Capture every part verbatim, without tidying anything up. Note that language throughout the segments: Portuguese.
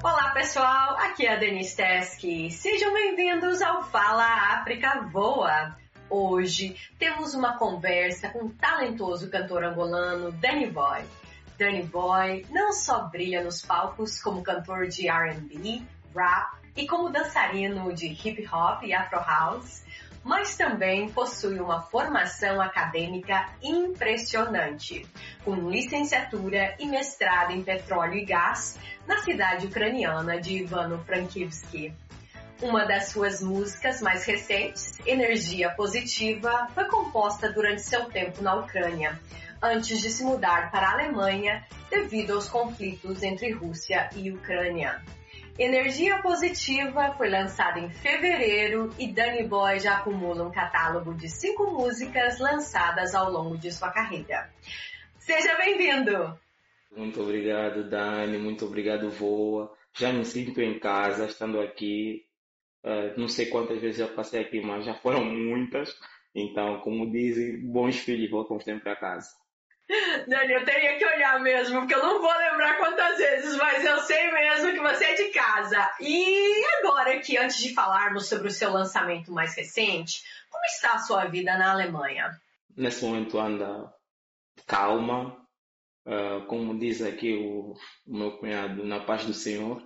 Olá pessoal, aqui é a Denise Teskey. Sejam bem-vindos ao Fala África Voa. Hoje temos uma conversa com o talentoso cantor angolano Danny Boy. Danny Boy não só brilha nos palcos como cantor de R and B, rap e como dançarino de hip hop e afro house, mas também possui uma formação acadêmica impressionante, com licenciatura e mestrado em petróleo e gás na cidade ucraniana de Ivano-Frankivsky. Uma das suas músicas mais recentes, Energia Positiva, foi composta durante seu tempo na Ucrânia, antes de se mudar para a Alemanha devido aos conflitos entre Rússia e Ucrânia. Energia Positiva foi lançada em fevereiro e Danny Boy já acumula um catálogo de cinco músicas lançadas ao longo de sua carreira. Seja bem-vindo! Muito obrigado, Dani. Muito obrigado, Voa. Já me sinto em casa estando aqui. Uh, não sei quantas vezes já passei aqui, mas já foram muitas. Então, como dizem, bons filhos voltam sempre a casa. Dani, eu teria que olhar mesmo, porque eu não vou lembrar quantas vezes, mas eu sei mesmo que você é de casa. E agora que, antes de falarmos sobre o seu lançamento mais recente, como está a sua vida na Alemanha? Nesse momento anda calma, uh, como diz aqui o, o meu cunhado, na paz do Senhor,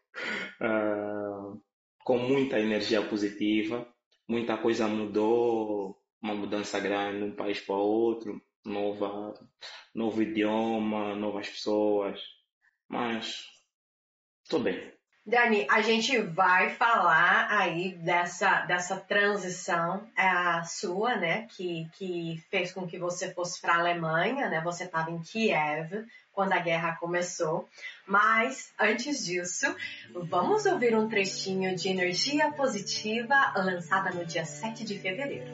uh, com muita energia positiva, muita coisa mudou, uma mudança grande de um país para outro. Nova, novo idioma, novas pessoas, mas estou bem. Dani, a gente vai falar aí dessa, dessa transição a sua, né, que, que fez com que você fosse para a Alemanha, né, você estava em Kiev quando a guerra começou, mas antes disso, vamos ouvir um trechinho de Energia Positiva, lançada no dia sete de fevereiro.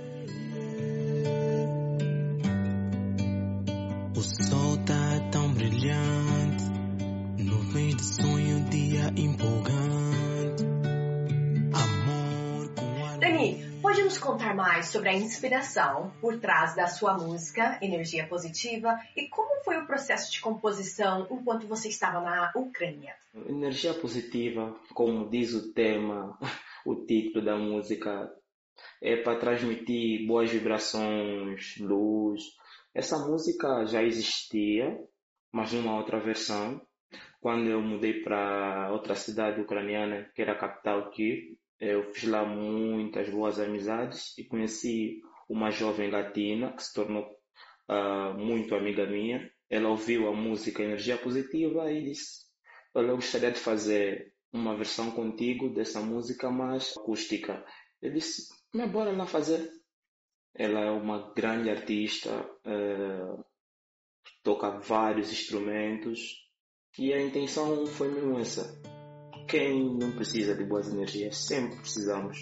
O sol tá tão brilhante, nuvens de sonho, dia empolgante. Amor com a... Dani, pode nos contar mais sobre a inspiração por trás da sua música Energia Positiva e como foi o processo de composição enquanto você estava na Ucrânia? Energia Positiva, como diz o tema, o título da música, é para transmitir boas vibrações, luz. Essa música já existia, mas numa outra versão. Quando eu mudei para outra cidade ucraniana, que era a capital Kiev, eu fiz lá muitas boas amizades e conheci uma jovem latina que se tornou uh, muito amiga minha. Ela ouviu a música Energia Positiva e disse: olha, eu gostaria de fazer uma versão contigo dessa música mais acústica. Eu disse: mas bora lá fazer. Ela é uma grande artista, uh, toca vários instrumentos e a intenção foi mesmo essa. Quem não precisa de boas energias? Sempre precisamos.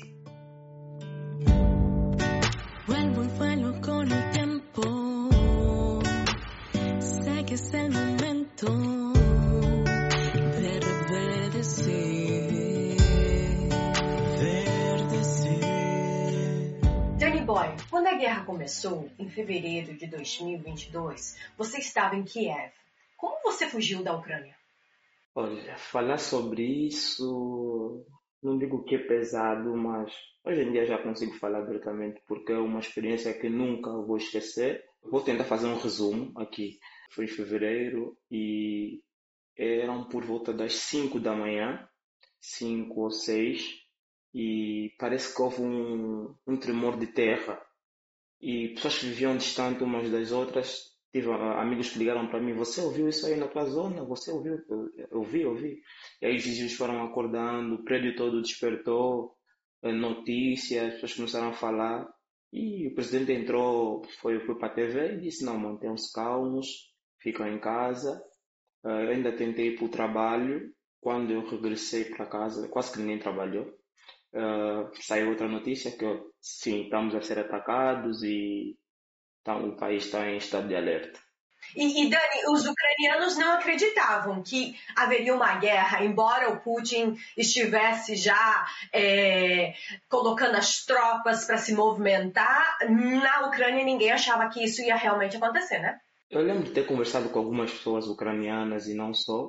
Vuelvo y vuelo con el tiempo, sé que es el momento de reverdecer, verdecer. Danny Boy, quando a guerra começou, em fevereiro de dois mil e vinte e dois, você estava em Kiev. Como você fugiu da Ucrânia? Olha, falar sobre isso, não digo que é pesado, mas hoje em dia já consigo falar abertamente, porque é uma experiência que nunca vou esquecer. Vou tentar fazer um resumo aqui. Foi em fevereiro e eram por volta das cinco da manhã, cinco ou seis, e parece que houve um, um tremor de terra. E pessoas que viviam distante umas das outras, tive amigos que ligaram para mim: você ouviu isso aí na tua zona? Você ouviu? Eu ouvi, ouvi. E aí os vizinhos foram acordando, o prédio todo despertou, notícias, as pessoas começaram a falar. E o presidente entrou, foi, foi para a T V e disse: não, mantenham-se calmos, ficam em casa. Eu ainda tentei ir para o trabalho. Quando eu regressei para casa, quase que ninguém trabalhou. Uh, saiu outra notícia que, sim, estamos a ser atacados e então, o país está em estado de alerta. E, e Dani, os ucranianos não acreditavam que haveria uma guerra, embora o Putin estivesse já é, colocando as tropas para se movimentar. Na Ucrânia ninguém achava que isso ia realmente acontecer, né? Eu lembro de ter conversado com algumas pessoas ucranianas e não só,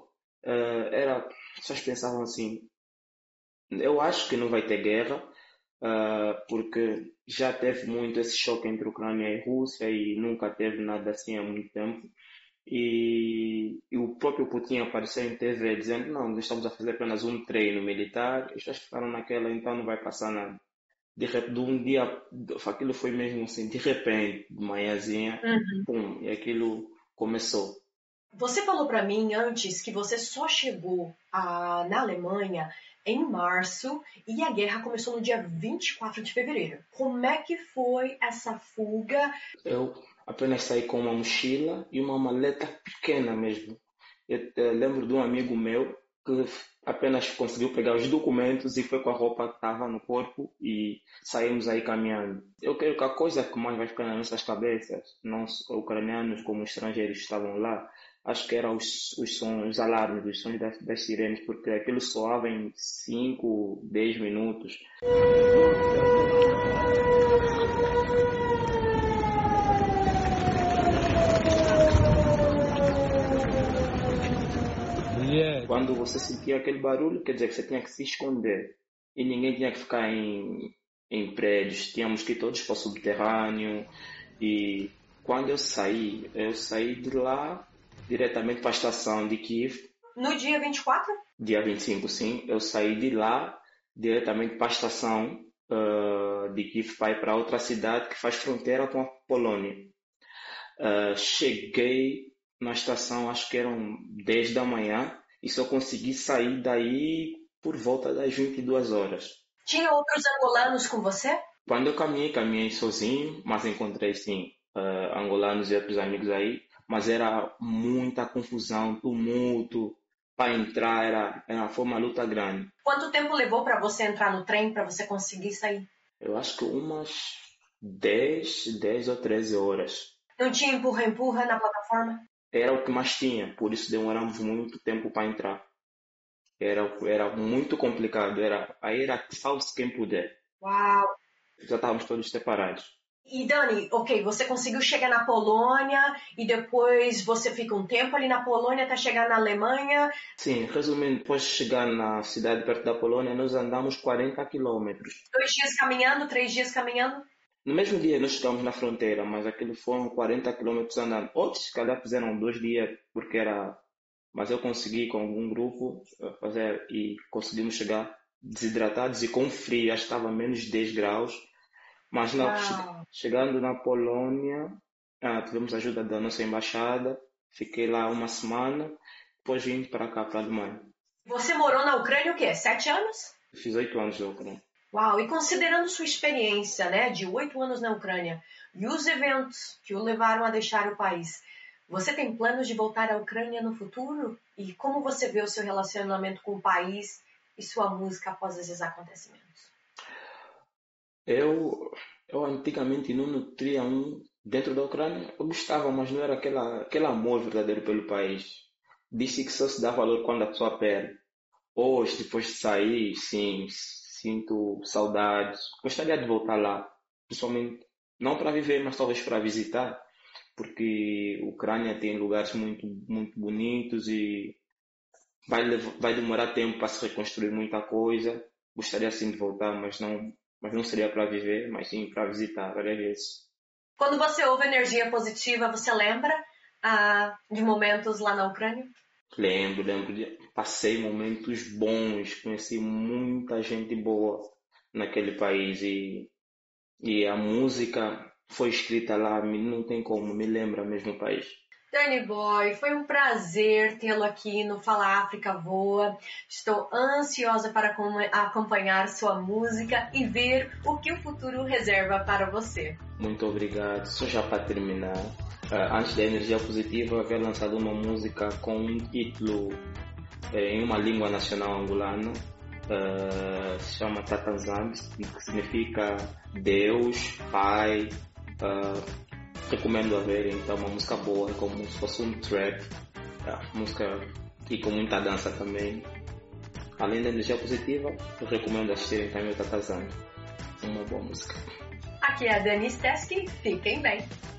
uh, era, as pessoas pensavam assim, eu acho que não vai ter guerra, uh, porque já teve muito esse choque entre Ucrânia e Rússia e nunca teve nada assim há muito tempo. E, e o próprio Putin apareceu em T V dizendo, não, nós estamos a fazer apenas um treino militar, e as pessoas ficaram naquela, então não vai passar nada. De, rep- de um dia, de- aquilo foi mesmo assim, de repente, de manhãzinha, Uhum. pum, e aquilo começou. Você falou para mim antes que você só chegou ah, na Alemanha em março e a guerra começou no dia vinte e quatro de fevereiro. Como é que foi essa fuga? Eu apenas saí com uma mochila e uma maleta pequena mesmo. Eu, eh, lembro de um amigo meu que apenas conseguiu pegar os documentos e foi com a roupa que estava no corpo e saímos aí caminhando. Eu creio que a coisa que mais vai ficar nas nossas cabeças, não só ucranianos como estrangeiros que estavam lá, acho que eram os, os sons, os alarmes, os sons das, das sirenes, porque aquilo soava em cinco, dez minutos. Quando você sentia aquele barulho, quer dizer que você tinha que se esconder. E ninguém tinha que ficar em, em prédios. Tínhamos que ir todos para o subterrâneo. E quando eu saí, eu saí de lá diretamente para a estação de Kiev. No dia vinte e quatro? Dia vinte e cinco, sim. Eu saí de lá diretamente para a estação uh, de Kiev para ir para outra cidade que faz fronteira com a Polônia. Uh, cheguei na estação, acho que eram dez da manhã. E só consegui sair daí por volta das vinte e duas horas. Tinha outros angolanos com você? Quando eu caminhei, caminhei sozinho, mas encontrei sim uh, angolanos e outros amigos aí, mas era muita confusão, tumulto, para entrar era, era foi uma luta grande. Quanto tempo levou para você entrar no trem, para você conseguir sair? Eu acho que umas dez, dez ou treze horas. Não tinha empurra-empurra na plataforma? Era o que mais tinha, por isso demoramos muito tempo para entrar. Era, era muito complicado, era, aí era salve-se quem puder. Uau! Já estávamos todos separados. E Dani, ok, você conseguiu chegar na Polônia e depois você fica um tempo ali na Polônia até chegar na Alemanha? Sim, resumindo, depois de chegar na cidade perto da Polônia, nós andamos quarenta quilômetros. Dois dias caminhando, três dias caminhando? No mesmo dia nós chegamos na fronteira, mas aquilo foram quarenta quilômetros andando. Outros, se calhar, fizeram dois dias, porque era... Mas eu consegui, com algum grupo, fazer e conseguimos chegar desidratados e com frio, acho que estava a menos de dez graus. Mas na, chegando na Polônia, ah, tivemos a ajuda da nossa embaixada, fiquei lá uma semana, depois vim para cá, para a Alemanha. Você morou na Ucrânia o quê? Sete anos? Fiz oito anos na Ucrânia. Uau, e considerando sua experiência, né, de oito anos na Ucrânia e os eventos que o levaram a deixar o país, você tem planos de voltar à Ucrânia no futuro? E como você vê o seu relacionamento com o país e sua música após esses acontecimentos? Eu, eu antigamente não nutria um dentro da Ucrânia. Eu gostava, mas não era aquela, aquele amor verdadeiro pelo país. Disse que só se dá valor quando a pessoa perde. Hoje, depois de sair, sim, sinto saudades. Gostaria de voltar lá, principalmente não para viver, mas talvez para visitar, porque a Ucrânia tem lugares muito, muito bonitos e vai, lev- vai demorar tempo para se reconstruir muita coisa. Gostaria sim de voltar, mas não, mas não seria para viver, mas sim para visitar várias vezes. Quando você ouve energia positiva, você lembra ah, de momentos lá na Ucrânia? Lembro, lembro de passei momentos bons, conheci muita gente boa naquele país e, e a música foi escrita lá, me- não tem como, me lembra mesmo o país. Danny Boy, foi um prazer tê-lo aqui no Fala África Voa. Estou ansiosa para acom- acompanhar sua música e ver o que o futuro reserva para você. Muito obrigado. Só já para terminar, ah, antes da energia positiva, eu havia lançado uma música com um título eh, em uma língua nacional angolana, ah, se chama Tatanzambi, que significa Deus, Pai. ah, Recomendo a verem, então, uma música boa, é como se fosse um trap, ah, música e com muita dança também. Além da energia positiva, eu recomendo assistirem também o Tatanzambi, uma boa música. Aqui é a Dani Steski, fiquem bem.